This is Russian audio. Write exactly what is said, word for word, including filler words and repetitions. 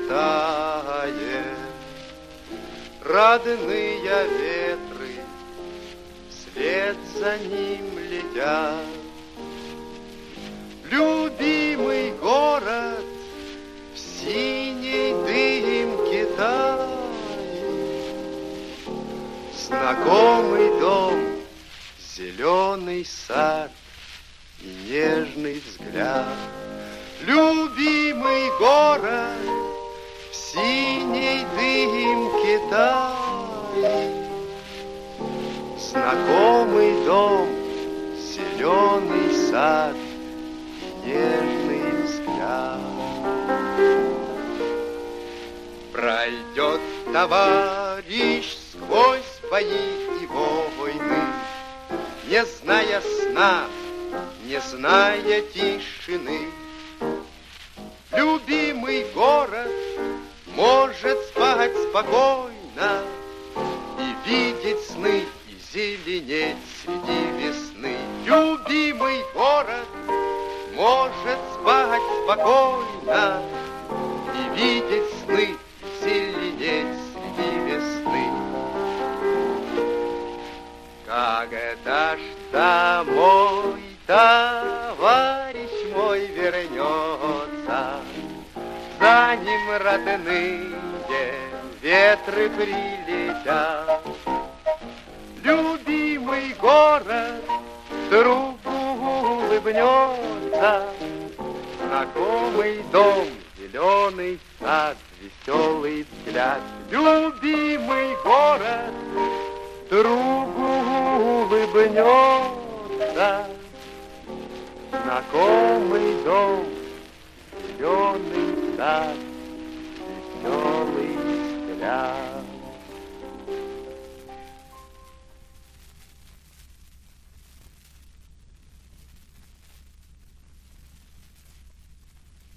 улетает. Родные ветры вслед за ним летят. Любимый город в синей дымке тает. Знакомый дом, зеленый сад и нежный взгляд. Любимый город в синей дымке тает. Знакомый дом, зеленый сад и нежный взгляд. Пройдет товарищ сквозь бои и войны, не зная сна, не зная тишины. Любимый город может спать спокойно и видеть сны, и зеленеть среди весны. Любимый город может спать спокойно и видеть сны, и зеленеть среди весны. Когда ж домой товарищ мой вернется, за ним родные ветры прилетят. Любимый город другу улыбнется. Знакомый дом, зеленый сад, веселый взгляд. Любимый город другу улыбнется. Знакомый дом, зеленый сад, веселый